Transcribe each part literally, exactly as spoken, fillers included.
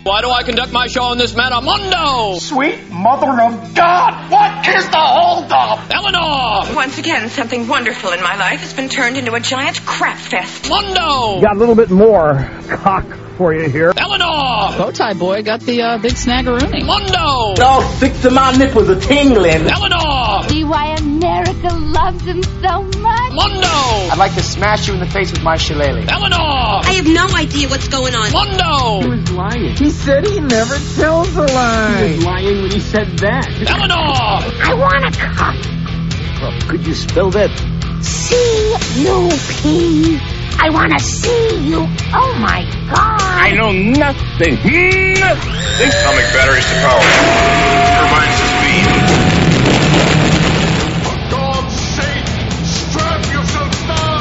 Why do I conduct my show on this Metamundo? Sweet mother of God, what is the holdup? Eleanor! Once again, something wonderful in my life has been turned into a giant crap fest. Mundo! Got a little bit more cock for you here. Eleanor! Bowtie boy got the uh, big snaggeroonie. Mundo! All six of my nipples are tingling. Eleanor! See why America loves him so much? Mundo! I'd like to smash you in the face with my shillelagh. Eleanor! I have no idea what's going on. Mundo! He was lying. He said he never tells a lie. He was lying when he said that. Eleanor! I want a cup. Well, could you spell that? C U P. I want to see you. Oh, my God. I know nothing. Nothing. Atomic batteries to power. Turbines to speed. For God's sake, strap yourself down.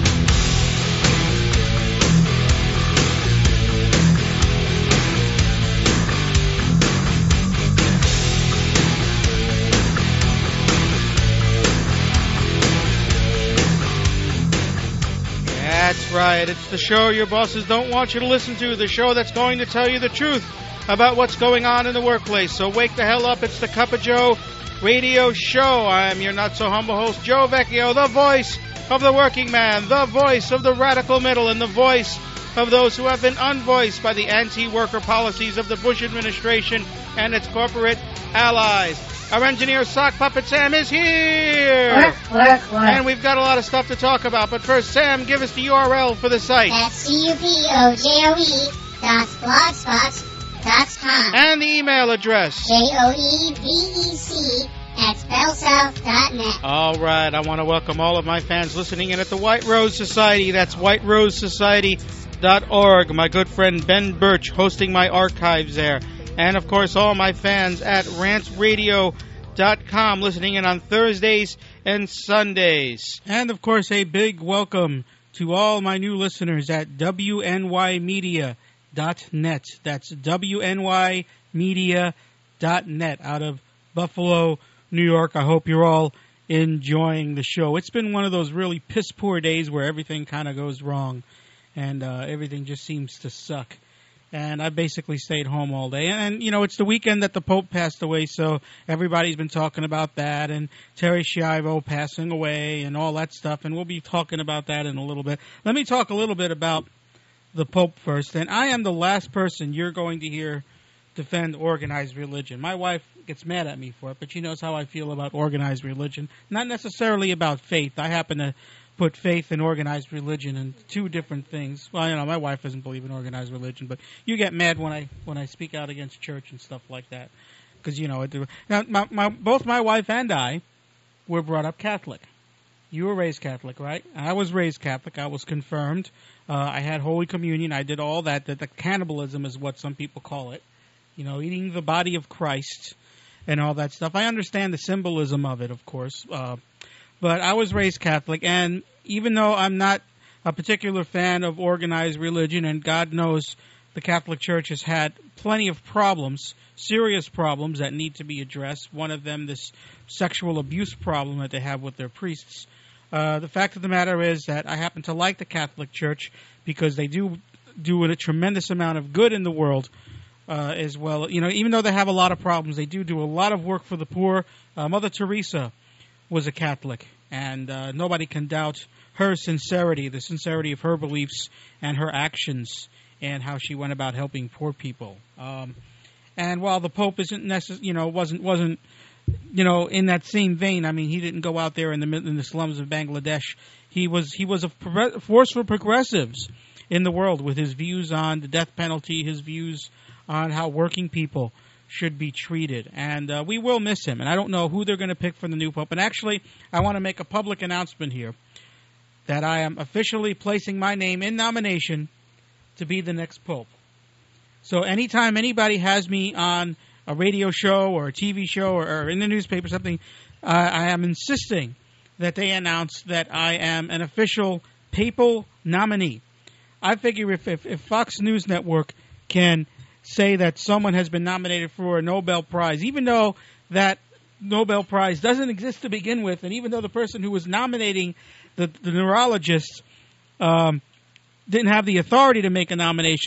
That's right. It's the show your bosses don't want you to listen to. The show that's going to tell you the truth about what's going on in the workplace. So wake the hell up. It's the Cup of Joe radio show. I'm your not-so-humble host, Joe Vecchio, the voice of the working man, the voice of the radical middle, and the voice of those who have been unvoiced by the anti-worker policies of the Bush administration and its corporate allies. Our engineer, Sock Puppet Sam, is here! What, what, what? And we've got a lot of stuff to talk about. But first, Sam, give us the U R L for the site. That's C U P O J O E dot blogspot dot com. And the email address. J O E V E C at bellsouth dot net. All right. I want to welcome all of my fans listening in at the White Rose Society. That's white rose society dot org. My good friend Ben Birch hosting my archives there. And, of course, all my fans at rants radio dot com listening in on Thursdays and Sundays. And, of course, a big welcome to all my new listeners at W N Y media dot net. That's W N Y media dot net out of Buffalo, New York. I hope you're all enjoying the show. It's been one of those really piss-poor days where everything kind of goes wrong and uh, everything just seems to suck. And I basically stayed home all day. And, and, you know, it's the weekend that the Pope passed away, so everybody's been talking about that, and Terry Schiavo passing away and all that stuff, and we'll be talking about that in a little bit. Let me talk a little bit about the Pope first. And I am the last person you're going to hear defend organized religion. My wife gets mad at me for it, but she knows how I feel about organized religion. Not necessarily about faith. I happen to put faith and organized religion in two different things. Well, you know, my wife doesn't believe in organized religion, but you get mad when I when I speak out against church and stuff like that, because you know, it, now my, my, both my wife and I were brought up Catholic. You were raised Catholic, right? I was raised Catholic. I was confirmed. Uh, I had Holy Communion. I did all that. That the cannibalism is what some people call it. You know, eating the body of Christ and all that stuff. I understand the symbolism of it, of course. Uh, But I was raised Catholic, and even though I'm not a particular fan of organized religion, and God knows the Catholic Church has had plenty of problems, serious problems that need to be addressed, one of them this sexual abuse problem that they have with their priests, uh, the fact of the matter is that I happen to like the Catholic Church because they do do a tremendous amount of good in the world uh, as well. You know, even though they have a lot of problems, they do do a lot of work for the poor. Uh, Mother Teresa was a Catholic, and uh, nobody can doubt her sincerity, the sincerity of her beliefs and her actions, and how she went about helping poor people. Um, and while the Pope isn't necess- you know, wasn't wasn't, you know, in that same vein. I mean, he didn't go out there in the in the slums of Bangladesh. He was he was a pro- force for progressives in the world with his views on the death penalty, his views on how working people should be treated, and uh, we will miss him. And I don't know who they're going to pick for the new Pope. And actually, I want to make a public announcement here that I am officially placing my name in nomination to be the next Pope. So anytime anybody has me on a radio show or a T V show or, or in the newspaper or something, uh, I am insisting that they announce that I am an official papal nominee. I figure if, if, if Fox News Network can say that someone has been nominated for a Nobel Prize, even though that Nobel Prize doesn't exist to begin with, and even though the person who was nominating the, the neurologist um, didn't have the authority to make a nomination,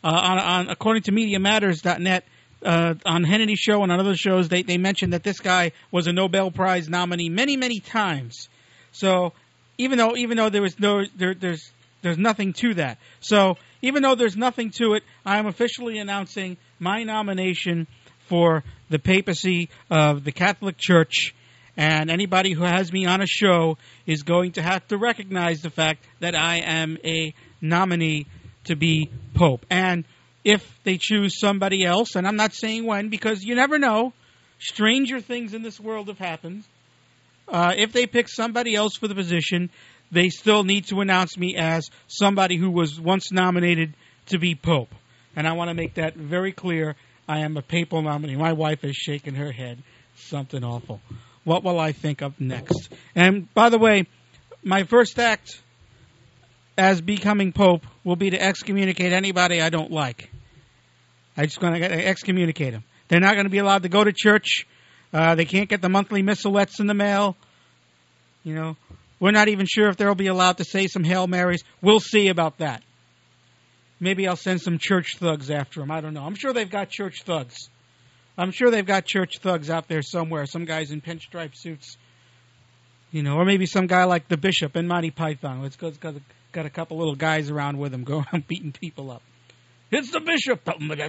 Uh, on, on according to Media Matters dot net, uh, on Hannity Show and on other shows, they, they mentioned that this guy was a Nobel Prize nominee many, many times. So even though even though there was no there, there's there's nothing to that. So even though there's nothing to it, I am officially announcing my nomination for the papacy of the Catholic Church. And anybody who has me on a show is going to have to recognize the fact that I am a nominee to be Pope. And if they choose somebody else, and I'm not saying when, because you never know, stranger things in this world have happened. Uh, if they pick somebody else for the position, they still need to announce me as somebody who was once nominated to be Pope. And I want to make that very clear. I am a papal nominee. My wife is shaking her head. Something awful. What will I think of next? And by the way, my first act as becoming Pope will be to excommunicate anybody I don't like. I'm just going to excommunicate them. They're not going to be allowed to go to church. Uh, they can't get the monthly missalettes in the mail. You know, we're not even sure if they'll be allowed to say some Hail Marys. We'll see about that. Maybe I'll send some church thugs after them. I don't know. I'm sure they've got church thugs. I'm sure they've got church thugs out there somewhere. Some guys in pinstripe suits. You know, or maybe some guy like the Bishop in Monty Python. It's got, got, got a couple little guys around with him going around beating people up. It's the Bishop.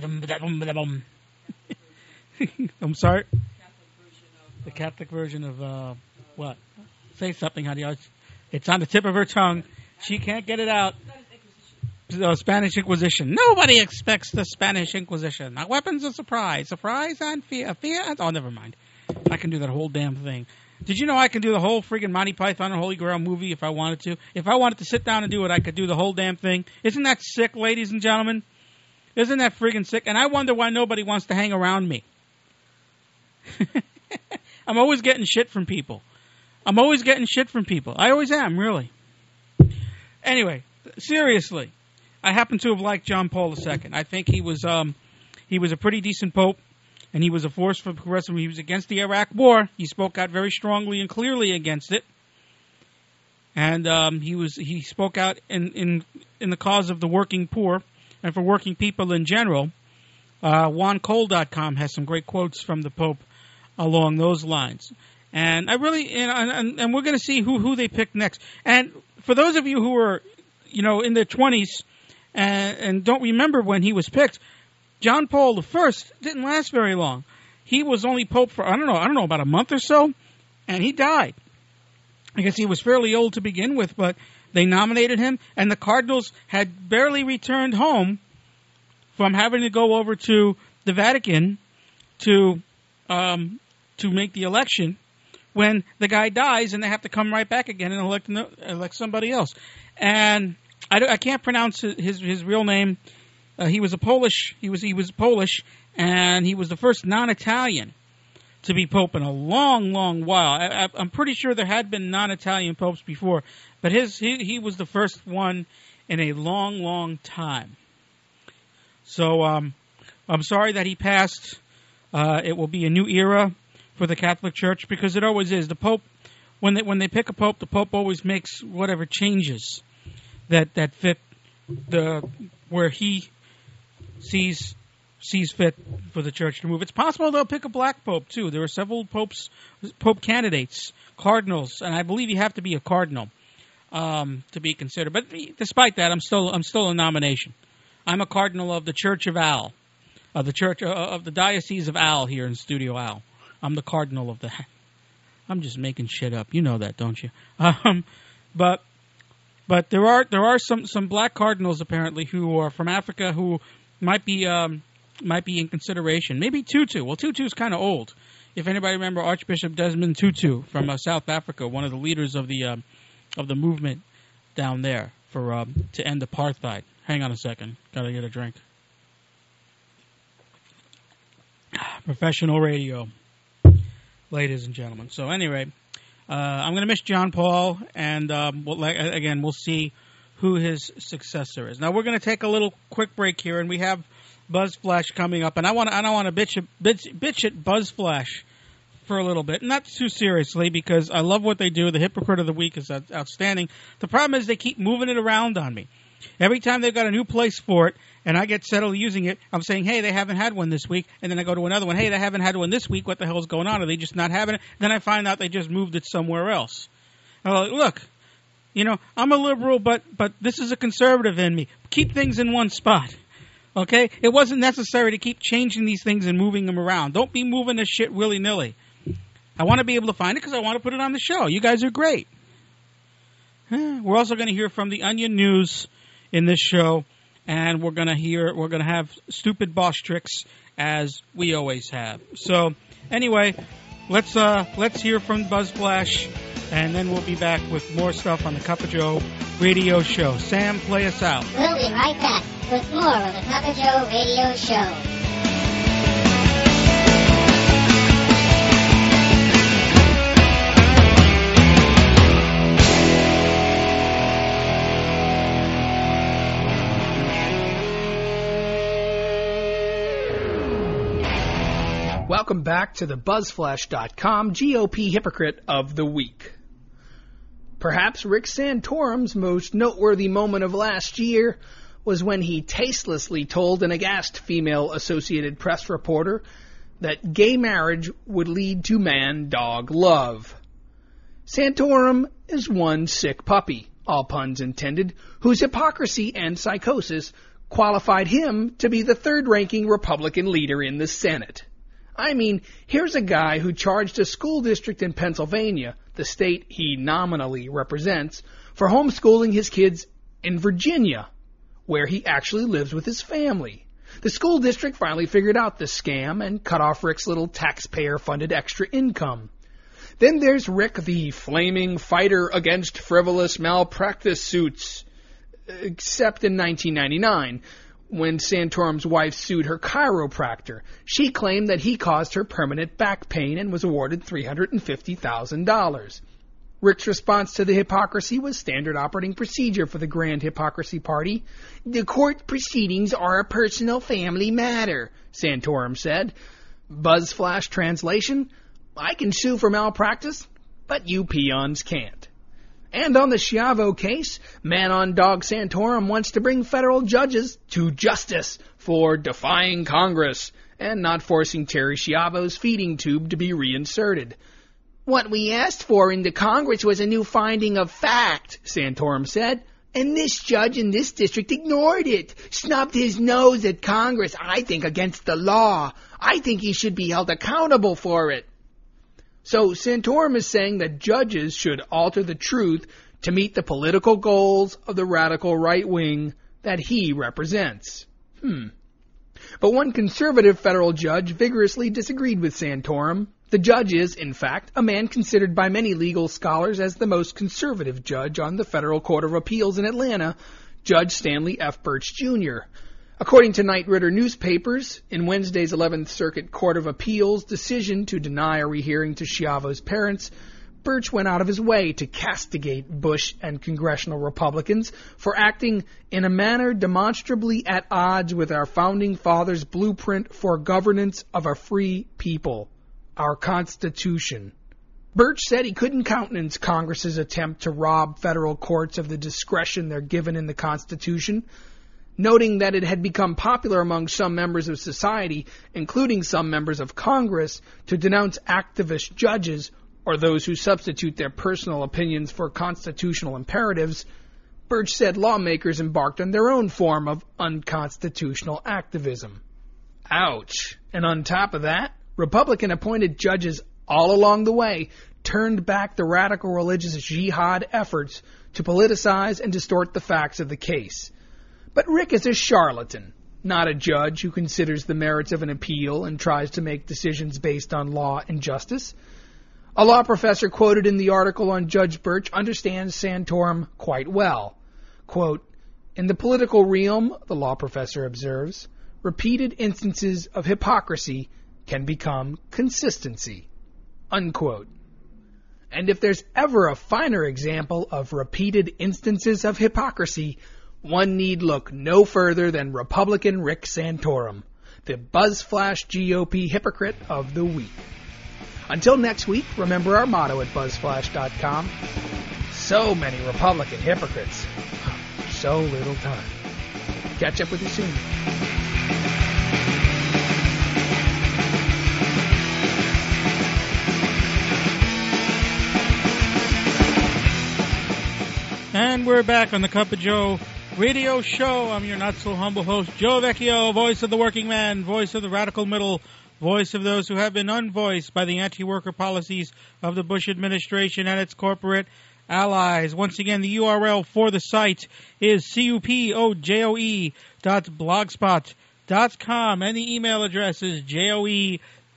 I'm sorry? The Catholic version of, uh, what? Say something, honey. It's on the tip of her tongue. She can't get it out. The Spanish Inquisition. Nobody expects the Spanish Inquisition. Now, weapons of surprise. Surprise and fear. Fear and... Oh, never mind. I can do that whole damn thing. Did you know I can do the whole friggin' Monty Python and Holy Grail movie if I wanted to? If I wanted to sit down and do it, I could do the whole damn thing. Isn't that sick, ladies and gentlemen? Isn't that friggin' sick? And I wonder why nobody wants to hang around me. I'm always getting shit from people. I'm always getting shit from people. I always am, really. Anyway, seriously. I happen to have liked John Paul the Second. I think he was um, he was a pretty decent pope, and he was a force for progressive. He was against the Iraq War. He spoke out very strongly and clearly against it, and um, he was he spoke out in, in in the cause of the working poor and for working people in general. Uh, Juan Cole dot com has some great quotes from the Pope along those lines, and I really and and, and we're going to see who who they pick next. And for those of you who are, you know, in their twenties. And, and don't remember when he was picked, John Paul the First didn't last very long. He was only Pope for, I don't know, I don't know, about a month or so, and he died. I guess he was fairly old to begin with, but they nominated him, and the Cardinals had barely returned home from having to go over to the Vatican to um, to make the election when the guy dies, and they have to come right back again and elect, elect somebody else. And I, I can't pronounce his his real name. Uh, he was a Polish. He was he was Polish, and he was the first non-Italian to be pope in a long, long while. I, I, I'm pretty sure there had been non-Italian popes before, but his he, he was the first one in a long, long time. So um, I'm sorry that he passed. Uh, it will be a new era for the Catholic Church because it always is. The Pope, when they when they pick a pope, the Pope always makes whatever changes that that fit the where he sees sees fit for the church to move. It's possible they'll pick a black pope too. There are several popes, pope candidates, cardinals, and I believe you have to be a cardinal um, to be considered. But despite that, I'm still I'm still a nomination. I'm a cardinal of the Church of Al, of the church uh, of the Diocese of Al here in Studio Al. I'm the cardinal of that. I'm just making shit up. You know that, don't you? Um, but. But there are there are some, some black cardinals apparently who are from Africa who might be um, might be in consideration. Maybe Tutu. Well, Tutu's kind of old. If anybody remember Archbishop Desmond Tutu from uh, South Africa, one of the leaders of the um, of the movement down there for um, to end apartheid. Hang on a second, gotta get a drink. Professional radio, ladies and gentlemen. So anyway. Uh, I'm going to miss John Paul, and um, we'll, again, we'll see who his successor is. Now, we're going to take a little quick break here, and we have Buzz Flash coming up. And I want to I don't want to bitch, bitch, bitch at Buzz Flash for a little bit. Not too seriously, because I love what they do. The Hypocrite of the Week is outstanding. The problem is they keep moving it around on me. Every time they've got a new place for it, and I get settled using it, I'm saying, hey, they haven't had one this week. And then I go to another one. Hey, they haven't had one this week. What the hell's going on? Are they just not having it? Then I find out they just moved it somewhere else. I'm like, look, you know, I'm a liberal, but but this is a conservative in me. Keep things in one spot. Okay? It wasn't necessary to keep changing these things and moving them around. Don't be moving this shit willy-nilly. I want to be able to find it because I want to put it on the show. You guys are great. We're also going to hear from the Onion News in this show, and we're going to hear we're going to have stupid boss tricks as we always have. So, anyway, let's uh, let's hear from Buzzflash, and then we'll be back with more stuff on the Cup of Joe radio show. Sam, play us out. We'll be right back with more of the Cup of Joe radio show. Welcome back to the Buzzflash dot com G O P Hypocrite of the Week. Perhaps Rick Santorum's most noteworthy moment of last year was when he tastelessly told an aghast female Associated Press reporter that gay marriage would lead to man-dog love. Santorum is one sick puppy, all puns intended, whose hypocrisy and psychosis qualified him to be the third-ranking Republican leader in the Senate. I mean, here's a guy who charged a school district in Pennsylvania, the state he nominally represents, for homeschooling his kids in Virginia, where he actually lives with his family. The school district finally figured out the scam and cut off Rick's little taxpayer-funded extra income. Then there's Rick, the flaming fighter against frivolous malpractice suits, except in nineteen ninety-nine. When Santorum's wife sued her chiropractor, she claimed that he caused her permanent back pain and was awarded three hundred fifty thousand dollars. Rick's response to the hypocrisy was standard operating procedure for the Grand Hypocrisy Party. The court proceedings are a personal family matter, Santorum said. Buzzflash translation, I can sue for malpractice, but you peons can't. And on the Schiavo case, man-on-dog Santorum wants to bring federal judges to justice for defying Congress and not forcing Terry Schiavo's feeding tube to be reinserted. What we asked for in the Congress was a new finding of fact, Santorum said, and this judge in this district ignored it, snubbed his nose at Congress, I think against the law. I think he should be held accountable for it. So Santorum is saying that judges should alter the truth to meet the political goals of the radical right wing that he represents. Hmm. But one conservative federal judge vigorously disagreed with Santorum. The judge is, in fact, a man considered by many legal scholars as the most conservative judge on the Federal Court of Appeals in Atlanta, Judge Stanley F. Birch, Junior According to Knight Ridder newspapers, in Wednesday's eleventh Circuit Court of Appeals decision to deny a rehearing to Schiavo's parents, Birch went out of his way to castigate Bush and congressional Republicans for acting in a manner demonstrably at odds with our Founding Fathers' blueprint for governance of a free people, our Constitution. Birch said he couldn't countenance Congress's attempt to rob federal courts of the discretion they're given in the Constitution, noting that it had become popular among some members of society, including some members of Congress, to denounce activist judges or those who substitute their personal opinions for constitutional imperatives. Birch said lawmakers embarked on their own form of unconstitutional activism. Ouch. And on top of that, Republican-appointed judges all along the way turned back the radical religious jihad efforts to politicize and distort the facts of the case. But Rick is a charlatan, not a judge who considers the merits of an appeal and tries to make decisions based on law and justice. A law professor quoted in the article on Judge Birch understands Santorum quite well. Quote, in the political realm, the law professor observes, repeated instances of hypocrisy can become consistency. Unquote. And if there's ever a finer example of repeated instances of hypocrisy, one need look no further than Republican Rick Santorum, the Buzzflash G O P Hypocrite of the Week. Until next week, remember our motto at Buzzflash dot com. So many Republican hypocrites. so little time. Catch up with you soon. And we're back on the Cup of Joe radio show. I'm your not-so-humble host, Joe Vecchio, voice of the working man, voice of the radical middle, voice of those who have been unvoiced by the anti-worker policies of the Bush administration and its corporate allies. Once again, the U R L for the site is cupojoe dot blogspot dot com, and the email address is joevec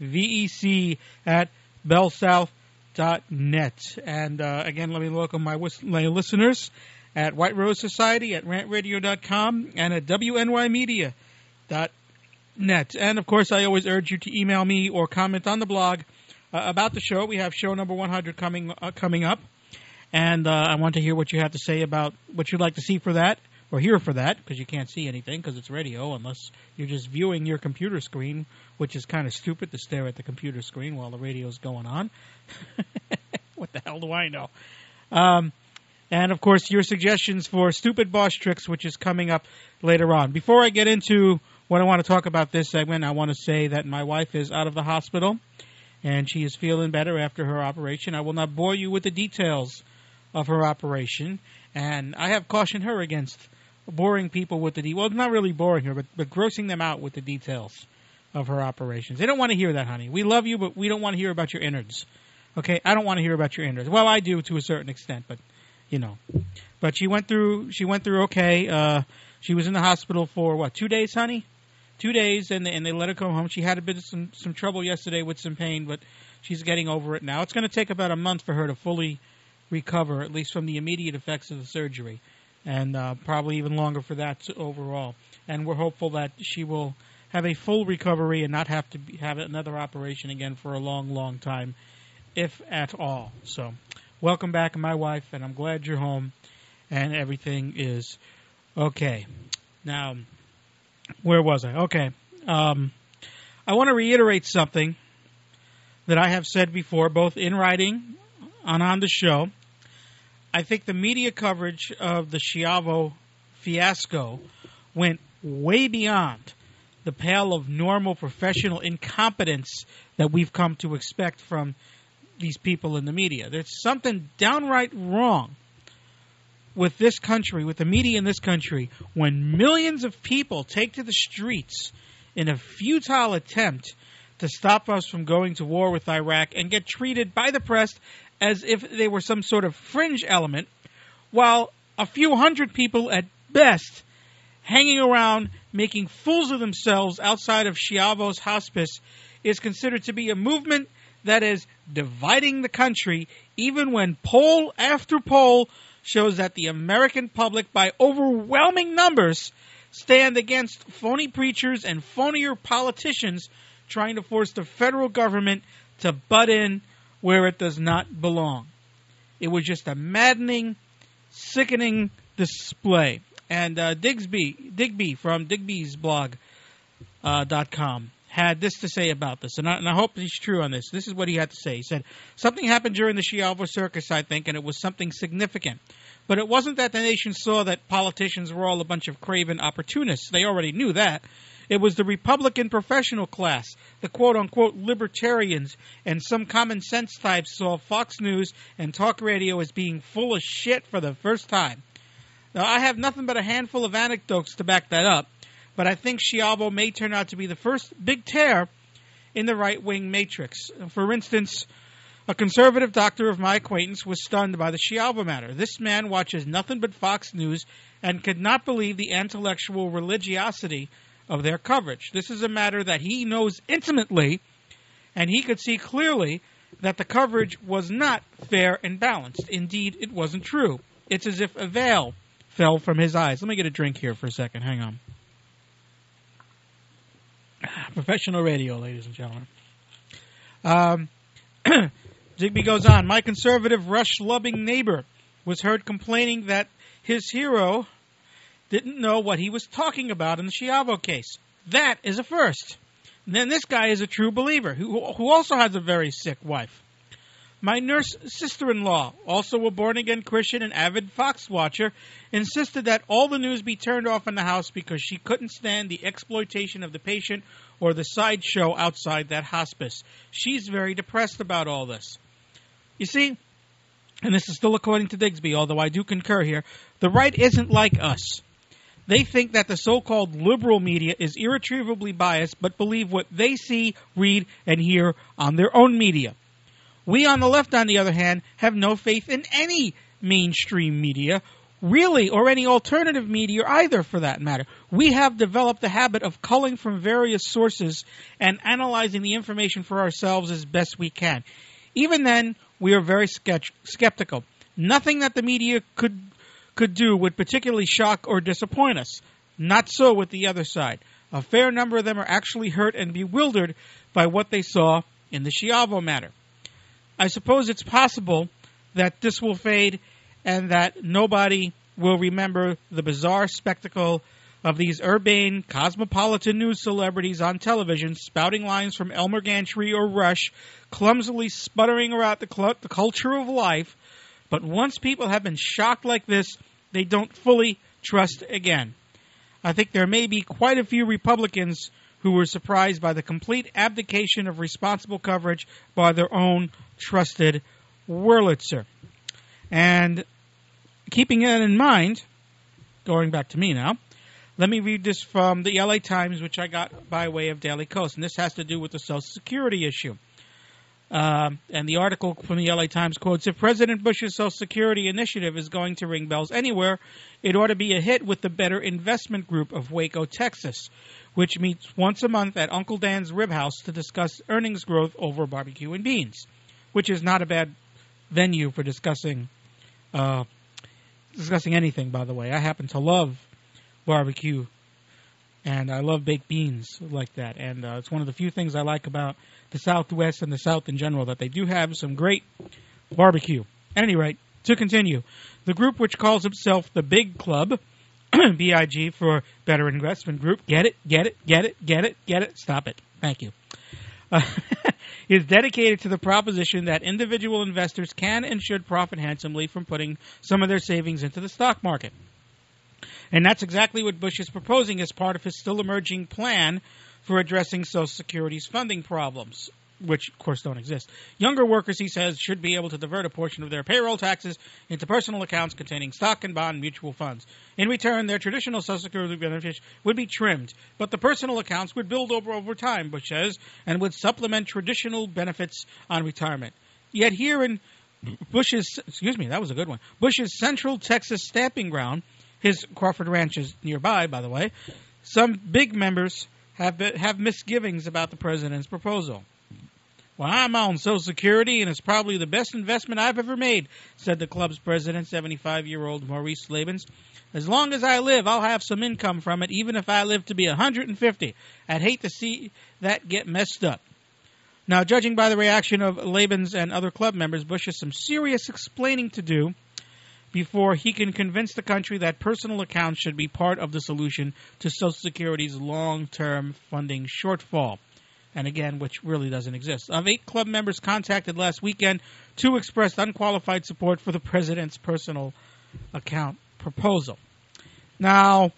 at bellsouth dot net. And uh, again, let me welcome my, wis- my listeners at White Rose Society, at rant radio dot com, and at w n y media dot net. And, of course, I always urge you to email me or comment on the blog uh, about the show. We have show number one hundred coming uh, coming up, and uh, I want to hear what you have to say about what you'd like to see for that, or hear for that, because you can't see anything because it's radio, unless you're just viewing your computer screen, which is kind of stupid to stare at the computer screen while the radio's going on. What the hell do I know? Um, and, of course, your suggestions for Stupid Boss Tricks, which is coming up later on. Before I get into what I want to talk about this segment, I want to say that my wife is out of the hospital, and she is feeling better after her operation. I will not bore you with the details of her operation, and I have cautioned her against boring people with the de- well, not really boring her, but, but grossing them out with the details of her operations. They don't want to hear that, honey. We love you, but we don't want to hear about your innards. Okay, I don't want to hear about your innards. Well, I do to a certain extent, but you know. But she went through. She went through okay. Uh, she was in the hospital for what? Two days, honey. Two days, and they, and they let her go home. She had a bit of some some trouble yesterday with some pain, but she's getting over it now. It's going to take about a month for her to fully recover, at least from the immediate effects of the surgery, and uh, probably even longer for that overall. And we're hopeful that she will have a full recovery and not have to be, have another operation again for a long, long time, if at all. So, welcome back, my wife, and I'm glad you're home and everything is okay. Now, where was I? Okay. Um, I want to reiterate something that I have said before, both in writing and on the show. I think the media coverage of the Schiavo fiasco went way beyond the pale of normal professional incompetence that we've come to expect from these people in the media. There's something downright wrong with this country, with the media in this country, when millions of people take to the streets in a futile attempt to stop us from going to war with Iraq and get treated by the press as if they were some sort of fringe element, while a few hundred people at best hanging around making fools of themselves outside of Schiavo's hospice is considered to be a movement that is dividing the country, even when poll after poll shows that the American public, by overwhelming numbers, stand against phony preachers and phonier politicians trying to force the federal government to butt in where it does not belong. It was just a maddening, sickening display. And uh, Digsby, Digby from Digby's blog uh, dot com had this to say about this, and I, and I hope he's true on this. This is what he had to say. He said, something happened during the Schiavo circus, I think, and it was something significant. But it wasn't that the nation saw that politicians were all a bunch of craven opportunists. They already knew that. It was the Republican professional class, the quote-unquote libertarians, and some common sense types saw Fox News and talk radio as being full of shit for the first time. Now, I have nothing but a handful of anecdotes to back that up, but I think Schiavo may turn out to be the first big tear in the right-wing matrix. For instance, a conservative doctor of my acquaintance was stunned by the Schiavo matter. This man watches nothing but Fox News and could not believe the intellectual religiosity of their coverage. This is a matter that he knows intimately, and he could see clearly that the coverage was not fair and balanced. Indeed, it wasn't true. It's as if a veil fell from his eyes. Let me get a drink here for a second. Hang on. Professional radio, ladies and gentlemen. Um, Digby goes on. My conservative, rush-loving neighbor was heard complaining that his hero didn't know what he was talking about in the Schiavo case. That is a first. And then this guy is a true believer who, who also has a very sick wife. My nurse sister-in-law, also a born-again Christian and avid Fox watcher, insisted that all the news be turned off in the house because she couldn't stand the exploitation of the patient or the sideshow outside that hospice. She's very depressed about all this. You see, and this is still according to Digsby, although I do concur here, the right isn't like us. They think that the so-called liberal media is irretrievably biased, but believe what they see, read, and hear on their own media. We on the left, on the other hand, have no faith in any mainstream media, really, or any alternative media either, for that matter. We have developed the habit of culling from various sources and analyzing the information for ourselves as best we can. Even then, we are very sketch- skeptical. Nothing that the media could could do would particularly shock or disappoint us. Not so with the other side. A fair number of them are actually hurt and bewildered by what they saw in the Schiavo matter. I suppose it's possible that this will fade and that nobody will remember the bizarre spectacle of these urbane, cosmopolitan news celebrities on television spouting lines from Elmer Gantry or Rush, clumsily sputtering around the, cl- the culture of life. But once people have been shocked like this, they don't fully trust again. I think there may be quite a few Republicans who were surprised by the complete abdication of responsible coverage by their own trusted Wurlitzer. And keeping that in mind, going back to me now, let me read this from the L A Times, which I got by way of Daily Kos, and this has to do with the Social Security issue. Um, and the article from the L A Times quotes, if President Bush's Social Security initiative is going to ring bells anywhere, it ought to be a hit with the Better Investment Group of Waco, Texas, which meets once a month at Uncle Dan's Rib House to discuss earnings growth over barbecue and beans, which is not a bad venue for discussing uh, discussing anything, by the way. I happen to love barbecue, and I love baked beans like that. And uh, it's one of the few things I like about the Southwest and the South in general, that they do have some great barbecue. At any rate, to continue, the group, which calls itself the Big Club, B I G for Better Investment Group, get it, get it, get it, get it, get it, stop it, thank you, uh, is dedicated to the proposition that individual investors can and should profit handsomely from putting some of their savings into the stock market. And that's exactly what Bush is proposing as part of his still-emerging plan for addressing Social Security's funding problems, which, of course, don't exist. Younger workers, he says, should be able to divert a portion of their payroll taxes into personal accounts containing stock and bond mutual funds. In return, their traditional Social Security benefits would be trimmed, but the personal accounts would build over over time, Bush says, and would supplement traditional benefits on retirement. Yet here in Bush's, excuse me, that was a good one, Bush's Central Texas stamping ground, his Crawford Ranch is nearby, by the way, some big members have been, have misgivings about the president's proposal. Well, I'm on Social Security, and it's probably the best investment I've ever made, said the club's president, seventy-five-year-old Maurice Labens. As long as I live, I'll have some income from it, even if I live to be one hundred fifty. I'd hate to see that get messed up. Now, judging by the reaction of Labens and other club members, Bush has some serious explaining to do before he can convince the country that personal accounts should be part of the solution to Social Security's long-term funding shortfall. And again, which really doesn't exist. Of eight club members contacted last weekend, two expressed unqualified support for the president's personal account proposal. Now,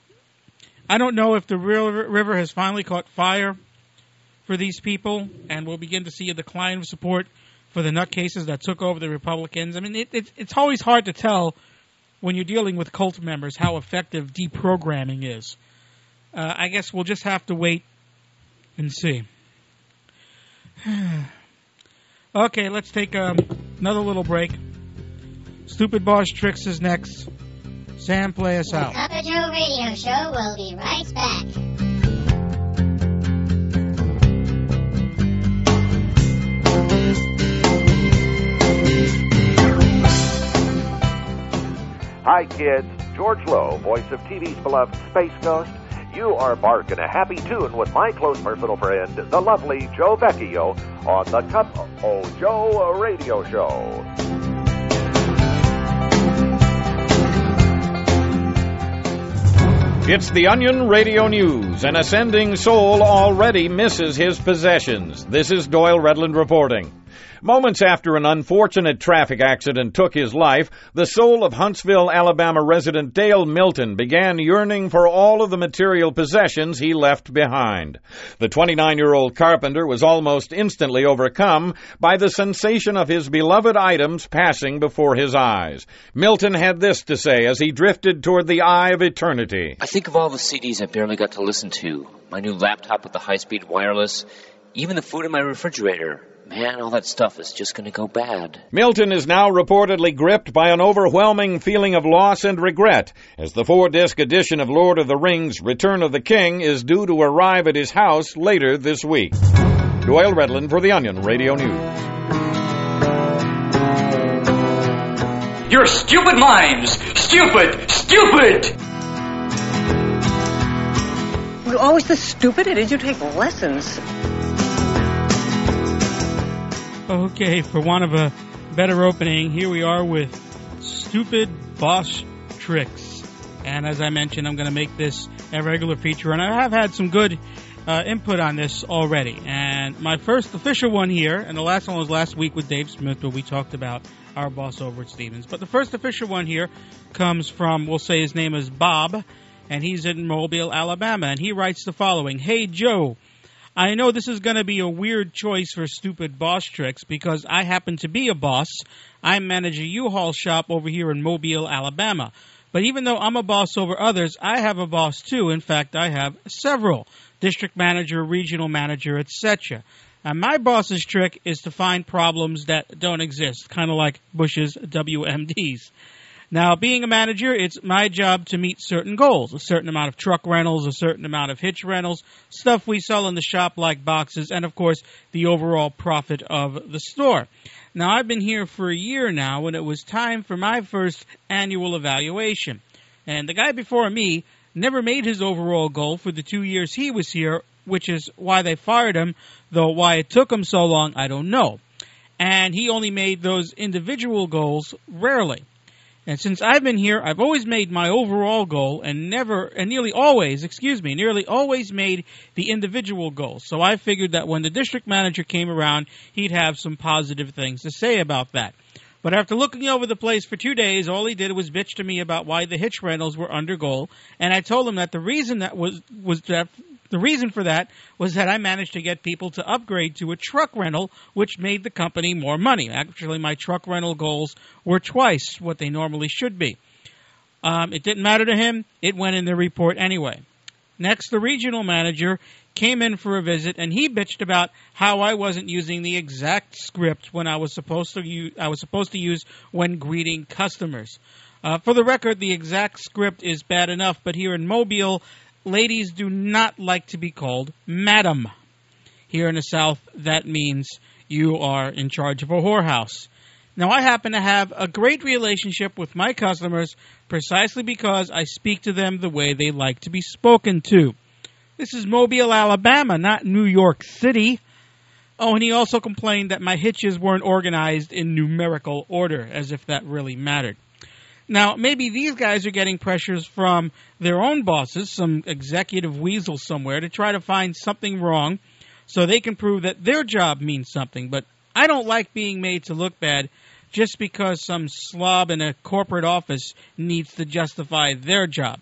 I don't know if the river has finally caught fire for these people, and we'll begin to see a decline of support for the nutcases that took over the Republicans. I mean, it, it, it's always hard to tell when you're dealing with cult members how effective deprogramming is. Uh, I guess we'll just have to wait and see. Okay, let's take um, another little break. Stupid Boss Tricks is next. Sam, play us out. The Papa Joe Radio Show will be right back. Hi, kids. George Lowe, voice of T V's beloved Space Ghost. You are barking a happy tune with my close personal friend, the lovely Joe Vecchio, on the Cup O' Joe Radio Show. It's the Onion Radio News. An ascending soul already misses his possessions. This is Doyle Redland reporting. Moments after an unfortunate traffic accident took his life, the soul of Huntsville, Alabama resident Dale Milton began yearning for all of the material possessions he left behind. The twenty-nine-year-old carpenter was almost instantly overcome by the sensation of his beloved items passing before his eyes. Milton had this to say as he drifted toward the eye of eternity. I think of all the C Ds I barely got to listen to, my new laptop with the high-speed wireless, even the food in my refrigerator. Man, all that stuff is just going to go bad. Milton is now reportedly gripped by an overwhelming feeling of loss and regret, as the four-disc edition of Lord of the Rings, Return of the King, is due to arrive at his house later this week. Doyle Redland for The Onion Radio News. Your stupid minds! Stupid! Stupid! You're always the stupid? Did you take lessons? Okay, for want of a better opening, here we are with Stupid Boss Tricks. And as I mentioned, I'm going to make this a regular feature, and I have had some good uh, input on this already. And my first official one here, and the last one was last week with Dave Smith, where we talked about our boss over at Stevens. But the first official one here comes from, we'll say his name is Bob, and he's in Mobile, Alabama. And he writes the following: Hey, Joe, I know this is going to be a weird choice for Stupid Boss Tricks because I happen to be a boss. I manage a U-Haul shop over here in Mobile, Alabama. But even though I'm a boss over others, I have a boss too. In fact, I have several. District manager, regional manager, et cetera. And my boss's trick is to find problems that don't exist, kind of like Bush's W M Ds. Now, being a manager, it's my job to meet certain goals, a certain amount of truck rentals, a certain amount of hitch rentals, stuff we sell in the shop like boxes, and, of course, the overall profit of the store. Now, I've been here for a year now, and it was time for my first annual evaluation. And the guy before me never made his overall goal for the two years he was here, which is why they fired him, though why it took him so long, I don't know. And he only made those individual goals rarely. And since I've been here, I've always made my overall goal and never, and nearly always, excuse me, nearly always made the individual goals. So I figured that when the district manager came around, he'd have some positive things to say about that. But after looking over the place for two days, all he did was bitch to me about why the hitch rentals were under goal. And I told him that the reason that was, was that the reason for that was that I managed to get people to upgrade to a truck rental, which made the company more money. Actually, my truck rental goals were twice what they normally should be. Um, it didn't matter to him. It went in the report anyway. Next, the regional manager came in for a visit, and he bitched about how I wasn't using the exact script when I was supposed to use, I was supposed to use when greeting customers. Uh, for the record, the exact script is bad enough, but here in Mobile, ladies do not like to be called madam. Here in the South, that means you are in charge of a whorehouse. Now, I happen to have a great relationship with my customers precisely because I speak to them the way they like to be spoken to. This is Mobile, Alabama, not New York City. Oh, and he also complained that my hitches weren't organized in numerical order, as if that really mattered. Now, maybe these guys are getting pressures from their own bosses, some executive weasel somewhere, to try to find something wrong so they can prove that their job means something. But I don't like being made to look bad just because some slob in a corporate office needs to justify their job.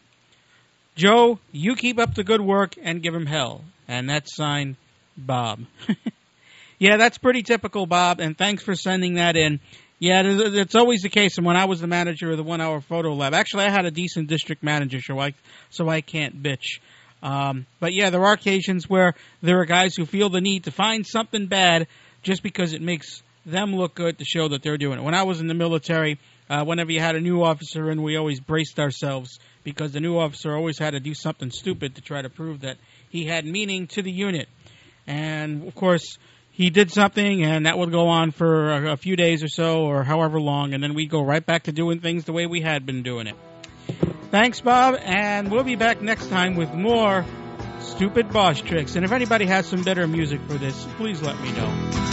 Joe, you keep up the good work and give him hell. And that's signed, Bob. Yeah, that's pretty typical, Bob, and thanks for sending that in. Yeah, it's always the case. And when I was the manager of the One Hour Photo Lab, actually I had a decent district manager, so I, so I can't bitch. Um, but yeah, there are occasions where there are guys who feel the need to find something bad just because it makes them look good to show that they're doing it. When I was in the military, uh, whenever you had a new officer in, we always braced ourselves because the new officer always had to do something stupid to try to prove that he had meaning to the unit. And, of course, he did something, and that would go on for a, a few days or so, or however long, and then we'd go right back to doing things the way we had been doing it. Thanks, Bob, and we'll be back next time with more Stupid Boss Tricks. And if anybody has some better music for this, please let me know.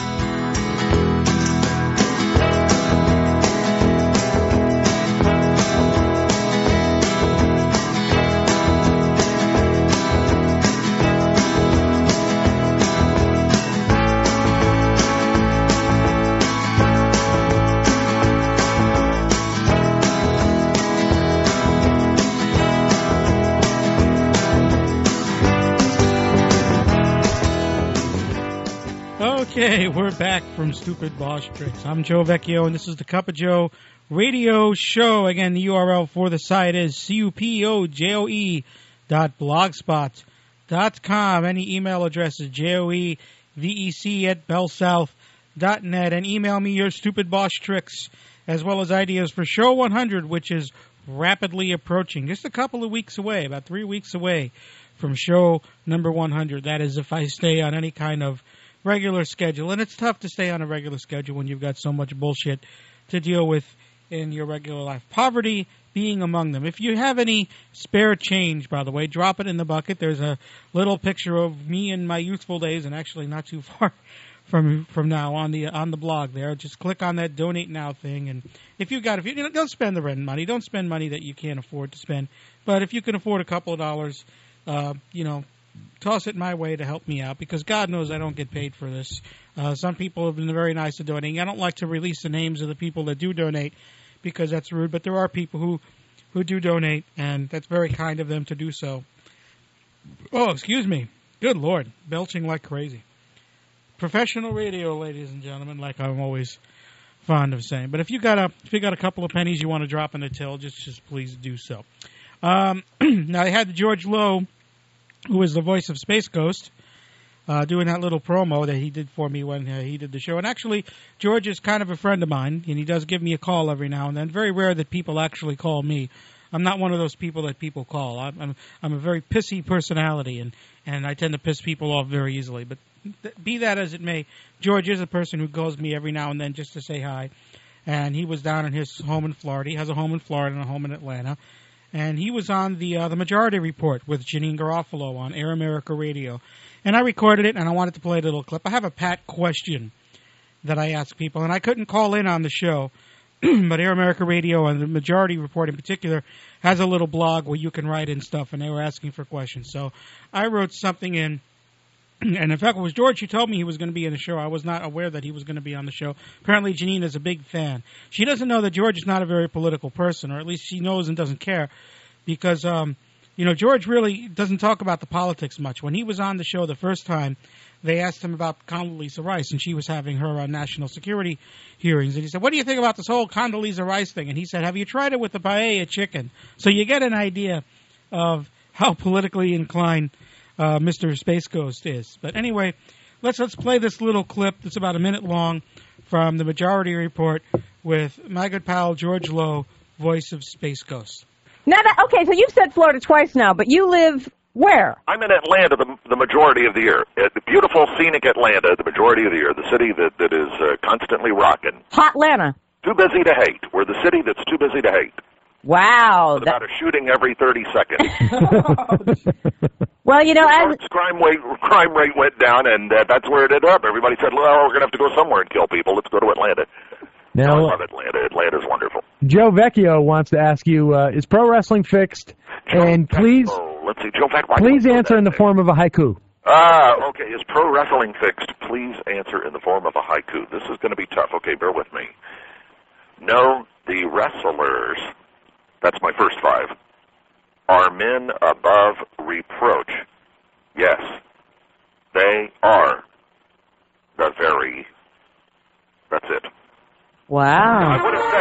Okay, we're back from Stupid Boss Tricks. I'm Joe Vecchio, and this is the Cup of Joe radio show. Again, the U R L for the site is cupojoe dot blogspot dot com. Any email address is joevec at bellsouth dot net. And email me your stupid boss tricks, as well as ideas for Show one hundred, which is rapidly approaching. Just a couple of weeks away, about three weeks away from show number one hundred. That is if I stay on any kind of regular schedule. And it's tough to stay on a regular schedule when you've got so much bullshit to deal with in your regular life. Poverty being among them. If you have any spare change, by the way, drop it in the bucket. There's a little picture of me in my youthful days, and actually not too far from from now on the on the blog there. Just click on that donate now thing, and if you got if you, you know, don't spend the rent money, don't spend money that you can't afford to spend. But if you can afford a couple of dollars, uh, you know, toss it my way to help me out, because God knows I don't get paid for this. Uh, some people have been very nice to donating. I don't like to release the names of the people that do donate because that's rude, but there are people who, who do donate, and that's very kind of them to do so. Oh, excuse me. Good Lord. Belching like crazy. Professional radio, ladies and gentlemen, like I'm always fond of saying. But if you got a if you got a couple of pennies you want to drop in the till, just just please do so. Um, now, I had George Lowe, who is the voice of Space Ghost, uh, doing that little promo that he did for me when uh, he did the show. And actually, George is kind of a friend of mine, and he does give me a call every now and then. Very rare that people actually call me. I'm not one of those people that people call. I'm I'm, I'm a very pissy personality, and, and I tend to piss people off very easily. But th- be that as it may, George is a person who calls me every now and then just to say hi. And he was down in his home in Florida. He has a home in Florida and a home in Atlanta. And he was on the uh, the Majority Report with Janine Garofalo on Air America Radio. And I recorded it, and I wanted to play a little clip. I have a pat question that I ask people, and I couldn't call in on the show, but Air America Radio and the Majority Report in particular has a little blog where you can write in stuff, and they were asking for questions. So I wrote something in, and in fact, it was George who told me he was going to be in the show. I was not aware that he was going to be on the show. Apparently, Janine is a big fan. She doesn't know that George is not a very political person, or at least she knows and doesn't care, because, um, you know, George really doesn't talk about the politics much. When he was on the show the first time, they asked him about Condoleezza Rice, and she was having her uh, national security hearings. And he said, what do you think about this whole Condoleezza Rice thing? And he said, have you tried it with the paella chicken? So you get an idea of how politically inclined uh, Mister Space Ghost is. But anyway, let's let's play this little clip that's about a minute long from the Majority Report with my good pal George Lowe, voice of Space Ghost. Now, that, okay, so you've said Florida twice now, but you live where? I'm in Atlanta the, the majority of the year. Uh, the beautiful, scenic Atlanta, the majority of the year. The city that, that is uh, constantly rocking. Hot Atlanta. Too busy to hate. We're the city that's too busy to hate. Wow. With about a shooting every thirty seconds. Well, you know, as crime rate crime rate went down, and uh, that's where it ended up. Everybody said, "Well, we're going to have to go somewhere and kill people. Let's go to Atlanta." Now, I love Atlanta. Atlanta's wonderful. Joe Vecchio wants to ask you: uh, is pro wrestling fixed? Joe and please, Vecchio. Let's see, Joe Vecchio. Please answer in the form of a haiku. Ah, uh, okay. Is pro wrestling fixed? Please answer in the form of a haiku. This is going to be tough. Okay, bear with me. No, the wrestlers. That's my first five. Are men above reproach? Yes, they are. The very. That's it. Wow. I would have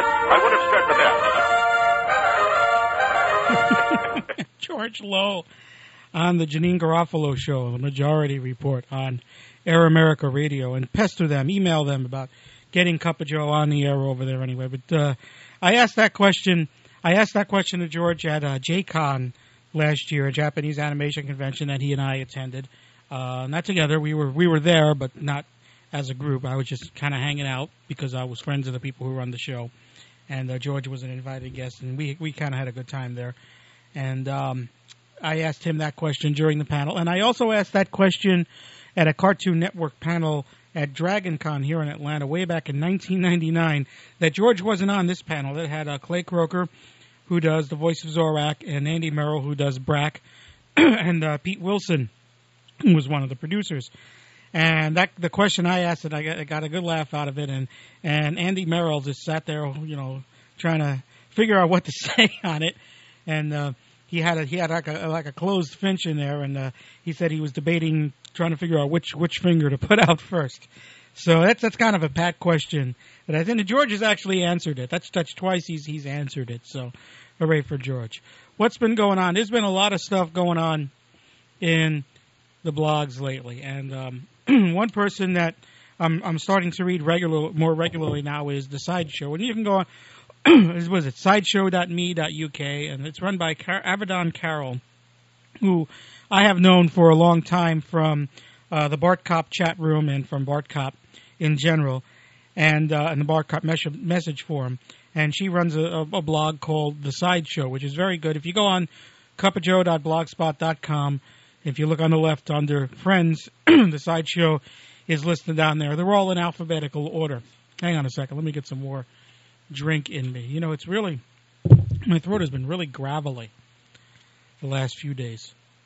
said. I would have said the best. George Lowe on the Janine Garofalo Show, the Majority Report on Air America Radio, and pester them, email them about getting Cup of Joe on the air over there anyway. But uh, I asked that question. I asked that question to George at uh, J-Con last year, a Japanese animation convention that he and I attended. Uh, not together. We were we were there, but not as a group. I was just kind of hanging out because I was friends of the people who run the show. And uh, George was an invited guest, and we we kind of had a good time there. And um, I asked him that question during the panel. And I also asked that question at a Cartoon Network panel at DragonCon here in Atlanta way back in nineteen ninety-nine that George wasn't on this panel. That had uh, Clay Croker, who does the voice of Zorak, and Andy Merrill, who does Brack, and uh, Pete Wilson, who was one of the producers. And that the question I asked it, I got, I got a good laugh out of it. And, and Andy Merrill just sat there, you know, trying to figure out what to say on it. And uh, he had a, he had like a like a closed Finch in there, and uh, he said he was debating, trying to figure out which which finger to put out first. So that's that's kind of a pat question. But I think George has actually answered it. That's touched twice. He's he's answered it. So hooray for George. What's been going on? There's been a lot of stuff going on in the blogs lately, and um, one person that I'm I'm starting to read regular more regularly now is the Sideshow, and you can go on. Was it sideshow dot me dot U K, and it's run by Car- Avedon Carroll, who I have known for a long time from uh, the Bart Cop chat room and from Bart Cop in general, and uh, and the Bart Cop mes- message forum. And she runs a, a blog called The Sideshow, which is very good. If you go on cup of joe dot blogspot dot com, if you look on the left under Friends, The Sideshow is listed down there. They're all in alphabetical order. Hang on a second. Let me get some more drink in me. You know, it's really, my throat has been really gravelly the last few days.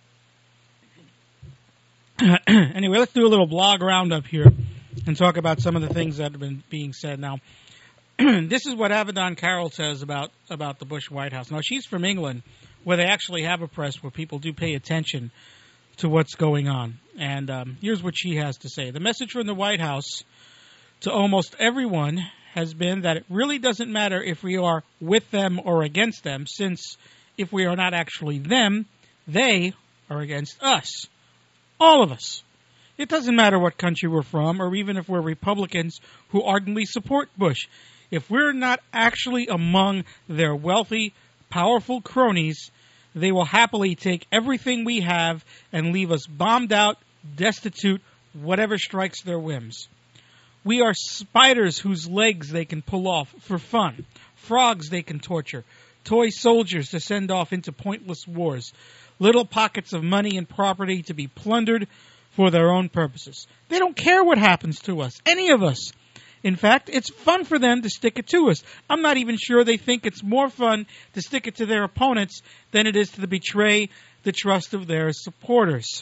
Anyway, let's do a little blog roundup here and talk about some of the things that have been being said. Now, this is what Avedon Carroll says about, about the Bush White House. Now, she's from England, where they actually have a press where people do pay attention to what's going on. And um, here's what she has to say. The message from the White House to almost everyone has been that it really doesn't matter if we are with them or against them, since if we are not actually them, they are against us. All of us. It doesn't matter what country we're from, or even if we're Republicans who ardently support Bush. If we're not actually among their wealthy, powerful cronies, they will happily take everything we have and leave us bombed out, destitute, whatever strikes their whims. We are spiders whose legs they can pull off for fun, frogs they can torture, toy soldiers to send off into pointless wars, little pockets of money and property to be plundered for their own purposes. They don't care what happens to us, any of us. In fact, it's fun for them to stick it to us. I'm not even sure they think it's more fun to stick it to their opponents than it is to betray the trust of their supporters.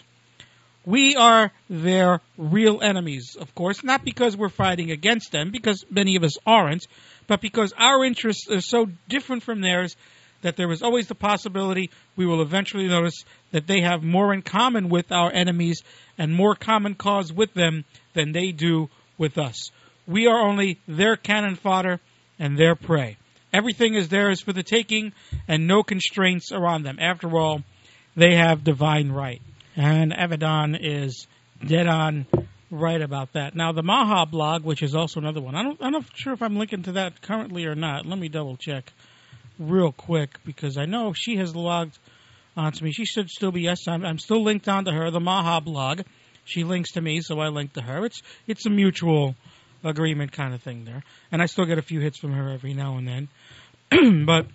We are their real enemies, of course, not because we're fighting against them, because many of us aren't, but because our interests are so different from theirs that there is always the possibility we will eventually notice that they have more in common with our enemies and more common cause with them than they do with us. We are only their cannon fodder and their prey. Everything is theirs for the taking, and no constraints are on them. After all, they have divine right. And Avedon is dead on right about that. Now, the Maha blog, which is also another one, I don't, I'm not sure if I'm linking to that currently or not. Let me double check real quick, because I know she has logged onto me. She should still be, yes, I'm, I'm still linked onto her, the Maha blog. She links to me, so I link to her. It's it's a mutual agreement kind of thing there. And I still get a few hits from her every now and then. But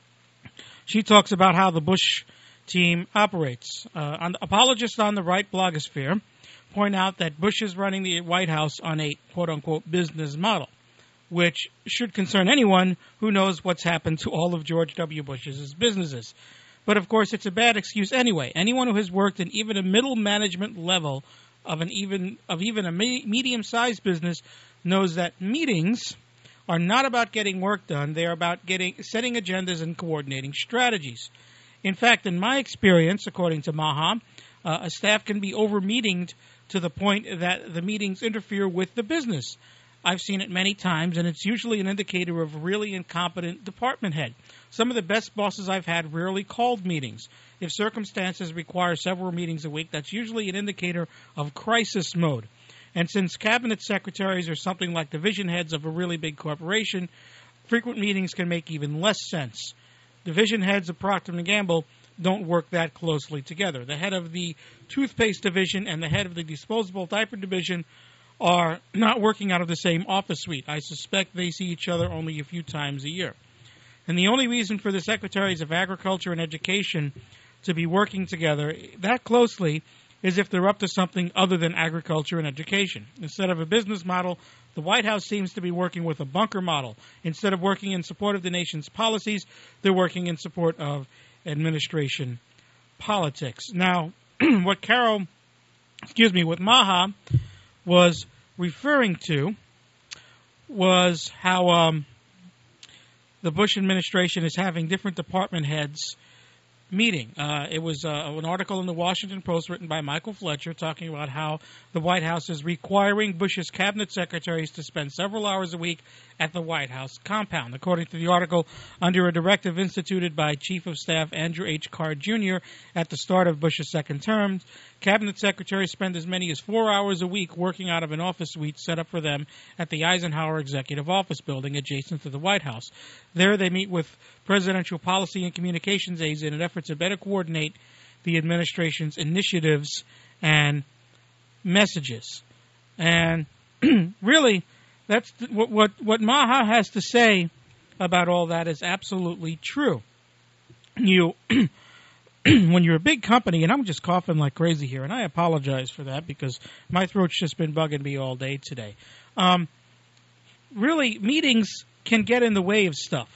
she talks about how the Bush team operates. Uh, on, apologists on the right blogosphere point out that Bush is running the White House on a quote-unquote business model, which should concern anyone who knows what's happened to all of George W. Bush's businesses. But, of course, it's a bad excuse anyway. Anyone who has worked in even a middle management level of an even of even a me- medium-sized business knows that meetings are not about getting work done. They are about getting setting agendas and coordinating strategies. In fact, in my experience, according to Maha, uh, a staff can be over-meetinged to the point that the meetings interfere with the business. I've seen it many times, and it's usually an indicator of a really incompetent department head. Some of the best bosses I've had rarely called meetings. If circumstances require several meetings a week, that's usually an indicator of crisis mode. And since cabinet secretaries are something like division heads of a really big corporation, frequent meetings can make even less sense. Division heads of Procter and Gamble don't work that closely together. The head of the toothpaste division and the head of the disposable diaper division are not working out of the same office suite. I suspect they see each other only a few times a year. And the only reason for the secretaries of Agriculture and Education to be working together that closely is if they're up to something other than agriculture and education. Instead of a business model, the White House seems to be working with a bunker model. Instead of working in support of the nation's policies, they're working in support of administration politics. Now, what Carol, excuse me, what Maha was referring to was how um, the Bush administration is having different department heads meeting. Uh, it was uh, an article in the Washington Post written by Michael Fletcher talking about how the White House is requiring Bush's cabinet secretaries to spend several hours a week at the White House compound. According to the article, under a directive instituted by Chief of Staff Andrew H. Card Junior at the start of Bush's second term, cabinet secretaries spend as many as four hours a week working out of an office suite set up for them at the Eisenhower Executive Office Building adjacent to the White House. There they meet with presidential policy and communications aides in an effort to better coordinate the administration's initiatives and messages. And really, that's th- what, what what Maha has to say about all that is absolutely true. You, when you're a big company, and I'm just coughing like crazy here, and I apologize for that because my throat's just been bugging me all day today. Um, really, meetings can get in the way of stuff.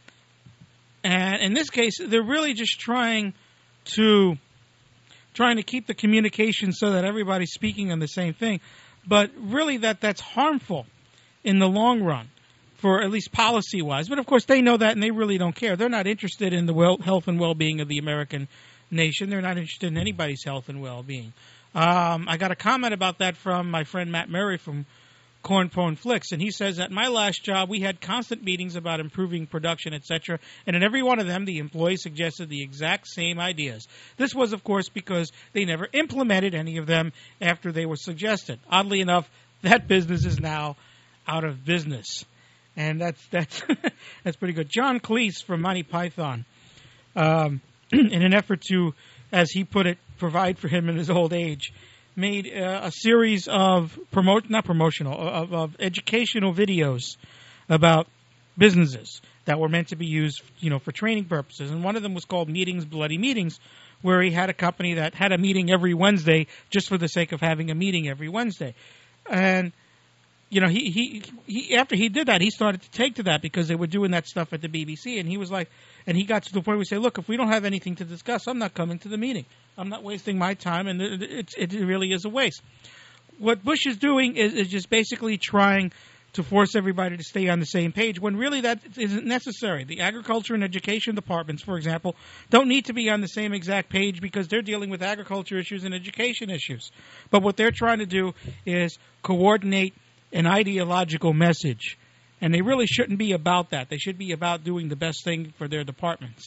And in this case, they're really just trying to trying to keep the communication so that everybody's speaking on the same thing. But really, that that's harmful in the long run, for at least policy-wise. But, of course, they know that, and they really don't care. They're not interested in the well, health and well-being of the American nation. They're not interested in anybody's health and well-being. Um, I got a comment about that from my friend Matt Murray from Cornpone Flicks, and he says that my last job, we had constant meetings about improving production, et cetera, and in every one of them, the employees suggested the exact same ideas. This was, of course, because they never implemented any of them after they were suggested. Oddly enough, that business is now out of business, and that's that's that's pretty good. John Cleese from Monty Python, um, in an effort to, as he put it, provide for him in his old age, made uh, a series of promote not promotional of, of educational videos about businesses that were meant to be used, you know, for training purposes. And one of them was called Meetings, Bloody Meetings, where he had a company that had a meeting every Wednesday just for the sake of having a meeting every Wednesday. And you know, he, he he after he did that, he started to take to that because they were doing that stuff at the B B C, and he was like, and he got to the point where he said, look, if we don't have anything to discuss, I'm not coming to the meeting. I'm not wasting my time, and it, it, it really is a waste. What Bush is doing is, is just basically trying to force everybody to stay on the same page when really that isn't necessary. The agriculture and education departments, for example, don't need to be on the same exact page because they're dealing with agriculture issues and education issues. But what they're trying to do is coordinate an ideological message, and they really shouldn't be about that. They should be about doing the best thing for their departments.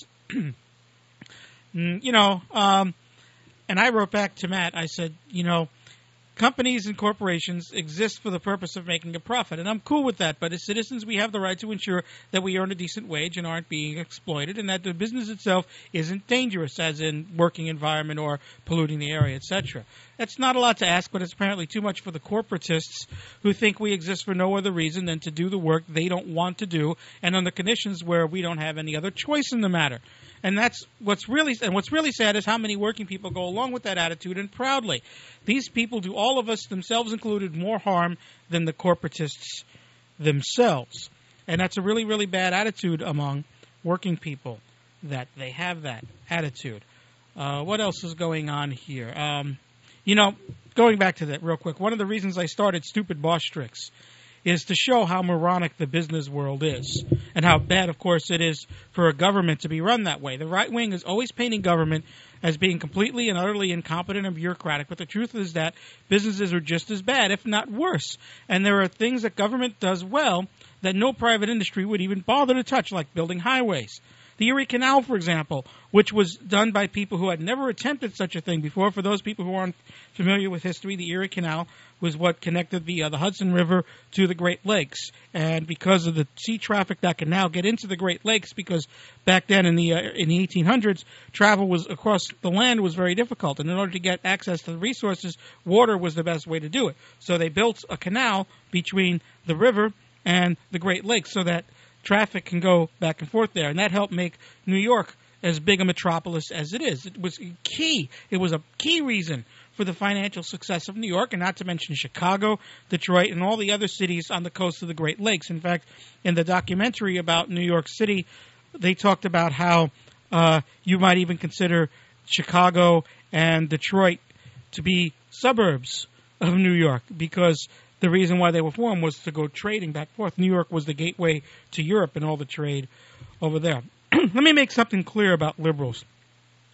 you know, um, and I wrote back to Matt, I said, you know, companies and corporations exist for the purpose of making a profit, and I'm cool with that, but as citizens we have the right to ensure that we earn a decent wage and aren't being exploited, and that the business itself isn't dangerous, as in working environment or polluting the area, et cetera. That's not a lot to ask, but it's apparently too much for the corporatists who think we exist for no other reason than to do the work they don't want to do, and under conditions where we don't have any other choice in the matter. And that's what's really and what's really sad is how many working people go along with that attitude and proudly. These people do all of us, themselves included, more harm than the corporatists themselves. And that's a really, really bad attitude among working people, that they have that attitude. Uh, what else is going on here? Um, you know, going back to that real quick, one of the reasons I started Stupid Boss Tricks is to show how moronic the business world is and how bad, of course, it is for a government to be run that way. The right wing is always painting government as being completely and utterly incompetent and bureaucratic, but the truth is that businesses are just as bad, if not worse. And there are things that government does well that no private industry would even bother to touch, like building highways. The Erie Canal, for example, which was done by people who had never attempted such a thing before. For those people who aren't familiar with history, the Erie Canal was what connected the uh, the Hudson River to the Great Lakes. And because of the sea traffic that can now get into the Great Lakes, because back then in the uh, in the eighteen hundreds, travel was across the land was very difficult. And in order to get access to the resources, water was the best way to do it. So they built a canal between the river and the Great Lakes so that traffic can go back and forth there, and that helped make New York as big a metropolis as it is. It was key. It was a key reason for the financial success of New York, and not to mention Chicago, Detroit, and all the other cities on the coast of the Great Lakes. In fact, in the documentary about New York City, they talked about how uh, you might even consider Chicago and Detroit to be suburbs of New York, because the reason why they were formed was to go trading back and forth. New York was the gateway to Europe and all the trade over there. Let me make something clear about liberals.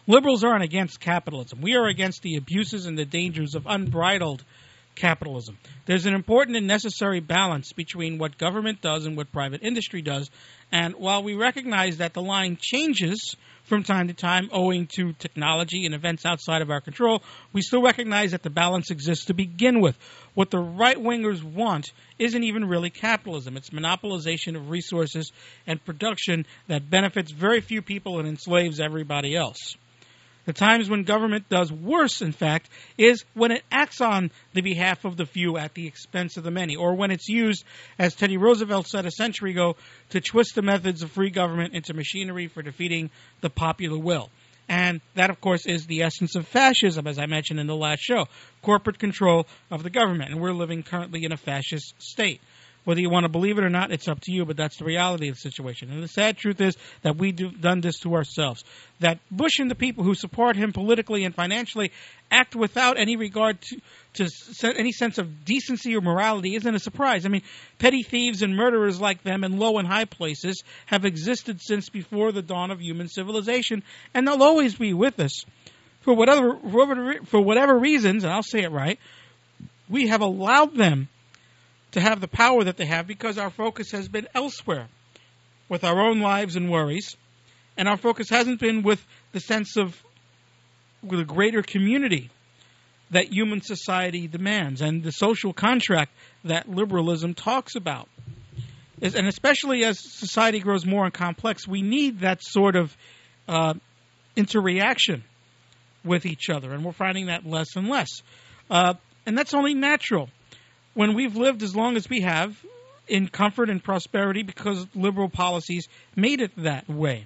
Liberals aren't against capitalism. We are against the abuses and the dangers of unbridled capitalism. There's an important and necessary balance between what government does and what private industry does. And while we recognize that the line changes from time to time owing to technology and events outside of our control, we still recognize that the balance exists to begin with. What the right-wingers want isn't even really capitalism. It's monopolization of resources and production that benefits very few people and enslaves everybody else. The times when government does worse, in fact, is when it acts on the behalf of the few at the expense of the many, or when it's used, as Teddy Roosevelt said a century ago, to twist the methods of free government into machinery for defeating the popular will. And that, of course, is the essence of fascism, as I mentioned in the last show, corporate control of the government. And we're living currently in a fascist state. Whether you want to believe it or not, it's up to you, but that's the reality of the situation. And the sad truth is that we've done this to ourselves. That Bush and the people who support him politically and financially act without any regard to, to any sense of decency or morality isn't a surprise. I mean, petty thieves and murderers like them in low and high places have existed since before the dawn of human civilization, and they'll always be with us. For whatever, for whatever reasons, and I'll say it right, we have allowed them to have the power that they have because our focus has been elsewhere with our own lives and worries, and our focus hasn't been with the sense of the greater community that human society demands and the social contract that liberalism talks about. And especially as society grows more complex, we need that sort of uh, interreaction with each other, and we're finding that less and less. Uh, and that's only natural when we've lived as long as we have in comfort and prosperity because liberal policies made it that way.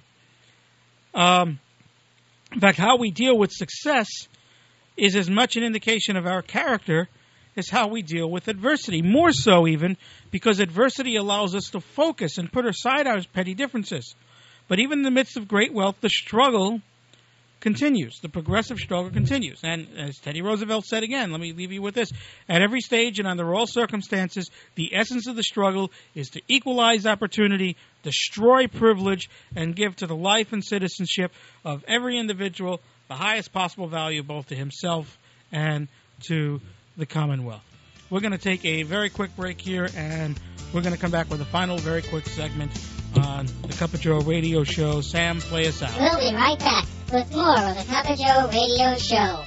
Um, in fact, how we deal with success is as much an indication of our character as how we deal with adversity. More so even because adversity allows us to focus and put aside our petty differences. But even in the midst of great wealth, the struggle continues. The progressive struggle continues. And as Teddy Roosevelt said again, let me leave you with this. At every stage and under all circumstances, the essence of the struggle is to equalize opportunity, destroy privilege, and give to the life and citizenship of every individual the highest possible value both to himself and to the Commonwealth. We're going to take a very quick break here, and we're going to come back with a final very quick segment on the Cup of Joe radio show. Sam, play us out. We'll be right back with more of the Cup of Joe radio show.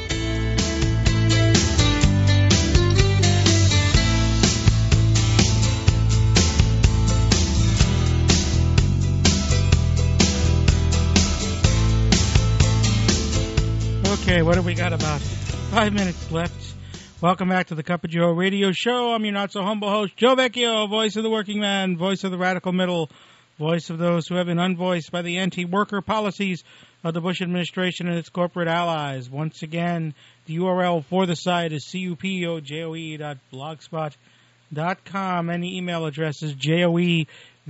Okay, what have we got? About five minutes left. Welcome back to the Cup of Joe radio show. I'm your not-so-humble host, Joe Vecchio, voice of the working man, voice of the radical middle, voice of those who have been unvoiced by the anti-worker policies of the Bush administration and its corporate allies. Once again, the U R L for the site is cupojoe dot blogspot dot com, and the email address is joevec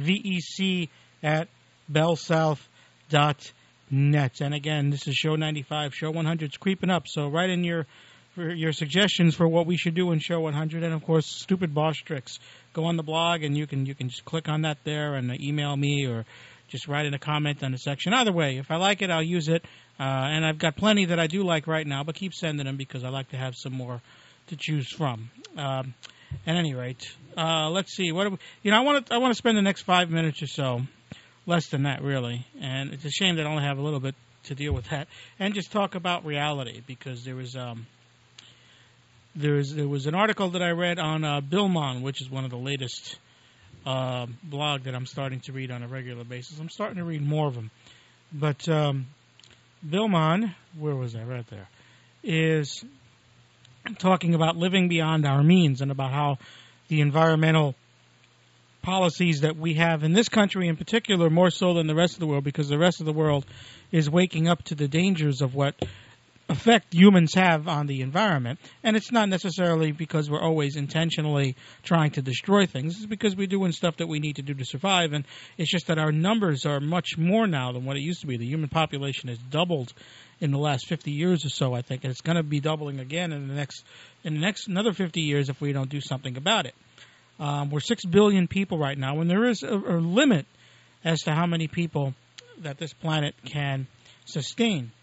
at bellsouth dot net. And again, this is show ninety-five. Show one hundred is creeping up, so write in your for your suggestions for what we should do in show one hundred, and of course, stupid boss tricks. Go on the blog, and you can you can just click on that there and email me, or just write in a comment on the section. Either way, if I like it, I'll use it. Uh, and I've got plenty that I do like right now, but keep sending them because I like to have some more to choose from. Um, at any rate, uh, let's see. What do we, you know? I want to I want to spend the next five minutes or so, less than that really, and it's a shame that I only have a little bit to deal with that, and just talk about reality because there was. Um, There's, there was an article that I read on uh, Billmon, which is one of the latest uh, blog that I'm starting to read on a regular basis. I'm starting to read more of them. But um, Billmon, where was I? Right there, is talking about living beyond our means and about how the environmental policies that we have in this country in particular, more so than the rest of the world, because the rest of the world is waking up to the dangers of what effect humans have on the environment. And it's not necessarily because we're always intentionally trying to destroy things. It's because we're doing stuff that we need to do to survive. And it's just that our numbers are much more now than what it used to be. The human population has doubled in the last fifty years or so, I think. And it's going to be doubling again in the next in the next another fifty years if we don't do something about it. Um, we're six billion people right now, and there is a, a limit as to how many people that this planet can sustain.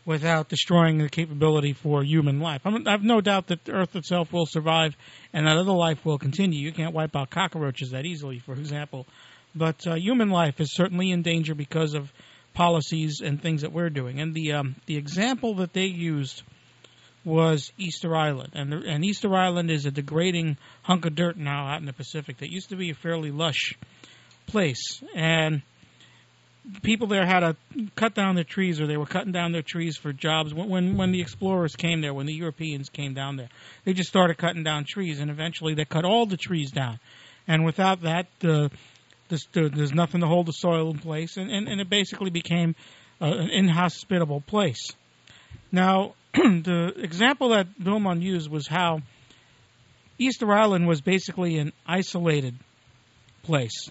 without destroying the capability for human life. I'm, I have no doubt that the Earth itself will survive and that other life will continue. You can't wipe out cockroaches that easily, for example. But uh, human life is certainly in danger because of policies and things that we're doing. And the um, the example that they used was Easter Island. And, the, and Easter Island is a degrading hunk of dirt now out in the Pacific that used to be a fairly lush place. And people there had to cut down their trees, or they were cutting down their trees for jobs. When, when when the explorers came there, when the Europeans came down there, they just started cutting down trees, and eventually they cut all the trees down. And without that, the, the, there's nothing to hold the soil in place, and, and, and it basically became uh, an inhospitable place. Now, the example that Billman used was how Easter Island was basically an isolated place.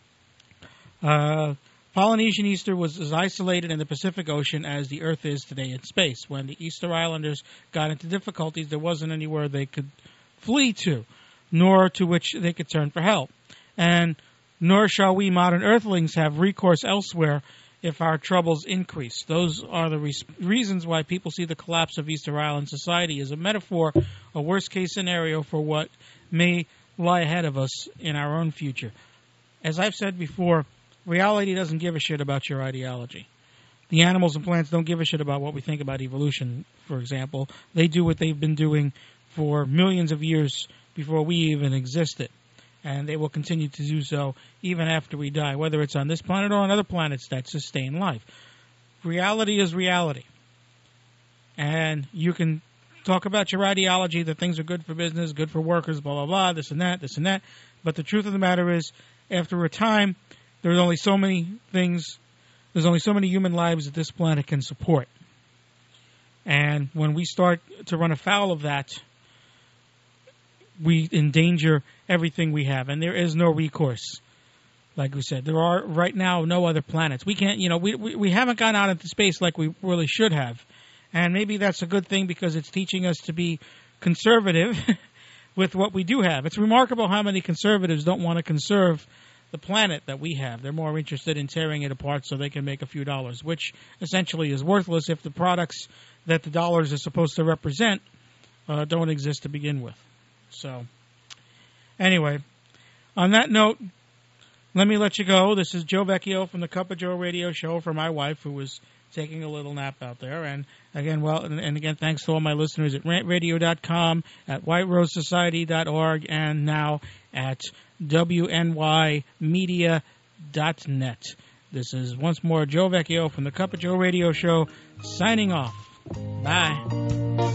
Uh... Polynesian Easter was as isolated in the Pacific Ocean as the Earth is today in space. When the Easter Islanders got into difficulties, there wasn't anywhere they could flee to, nor to which they could turn for help. And nor shall we modern Earthlings have recourse elsewhere if our troubles increase. Those are the re- reasons why people see the collapse of Easter Island society as a metaphor, a worst-case scenario for what may lie ahead of us in our own future. As I've said before, reality doesn't give a shit about your ideology. The animals and plants don't give a shit about what we think about evolution, for example. They do what they've been doing for millions of years before we even existed. And they will continue to do so even after we die, whether it's on this planet or on other planets that sustain life. Reality is reality. And you can talk about your ideology, that things are good for business, good for workers, blah, blah, blah, this and that, this and that. But the truth of the matter is, after a time, there's only so many things, there's only so many human lives that this planet can support. And when we start to run afoul of that, we endanger everything we have. And there is no recourse. Like we said, there are right now no other planets. We can't, you know, we, we, we haven't gone out into space like we really should have. And maybe that's a good thing because it's teaching us to be conservative with what we do have. It's remarkable how many conservatives don't want to conserve the planet that we have. They're more interested in tearing it apart so they can make a few dollars, which essentially is worthless if the products that the dollars are supposed to represent uh, don't exist to begin with. So, anyway, on that note, let me let you go. This is Joe Vecchio from the Cup of Joe radio show for my wife, who was taking a little nap out there. And again, well, and, and again, thanks to all my listeners at rant radio dot com, at white rose society dot org, and now at W N Y media dot net. This is once more Joe Vecchio from the Cup of Joe radio show, signing off. Bye.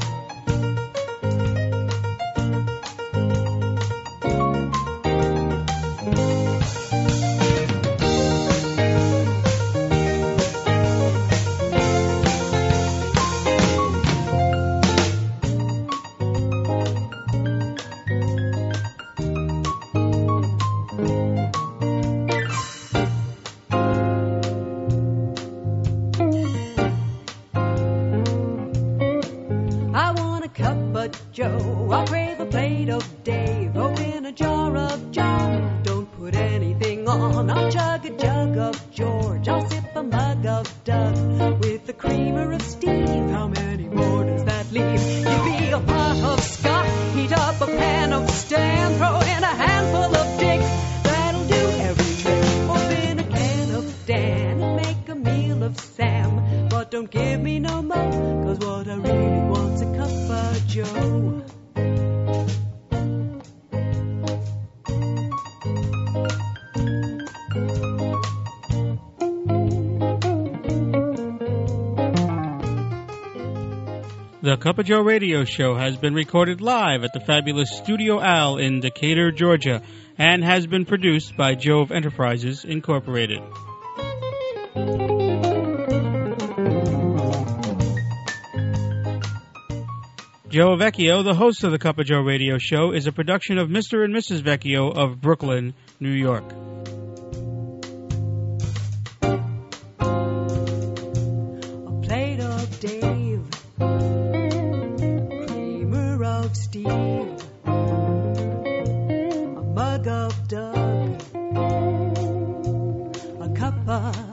Joe, I'll crave a plate of Dave, open a jar of John, don't put anything on, I'll chug a jug of George, I'll sip a mug of Doug, with the creamer of Steve, how many more does that leave? Give me a pot of Scott, heat up a pan of Stan, throw in a handful of Dick, that'll do every trick, open a can of Dan, and make a meal of Sam, but don't give me no more, cause what I really want's a cup of Joe. The Cup of Joe radio show has been recorded live at the fabulous Studio Al in Decatur, Georgia, and has been produced by Jove Enterprises, Incorporated. Joe Vecchio, the host of the Cup of Joe radio show, is a production of Mister and Missus Vecchio of Brooklyn, New York. A plate of Dave, creamer of Steve, a mug of Doug, a cup of